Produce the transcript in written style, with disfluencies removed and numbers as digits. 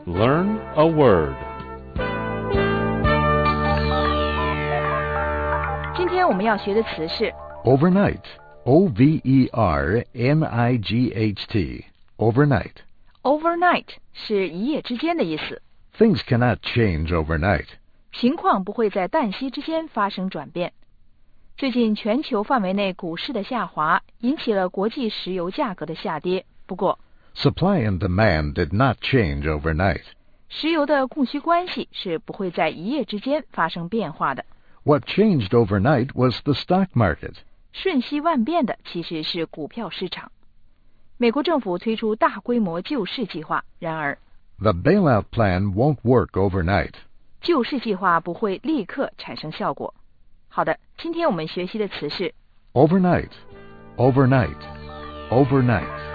Learn a word. 今天我们要学的词是 overnight. O-V-E-R-N-I-G-H-T. Overnight. overnight 是一夜之间的意思， Things cannot change overnight. 情况不会在旦夕之间发生转变。最近全球范围内股市的下滑引起了国际石油价格的下跌，不过 Supply and demand did not change overnight. 石油的供需关系是不会在一夜之间发生变化的。 What changed overnight was the stock market. 瞬息万变的其实是股票市场。美国政府推出大规模救市计划，然而 The bailout plan won't work overnight. 救市计划不会立刻产生效果。好的，今天我们学习的词是 Overnight. Overnight. Overnight.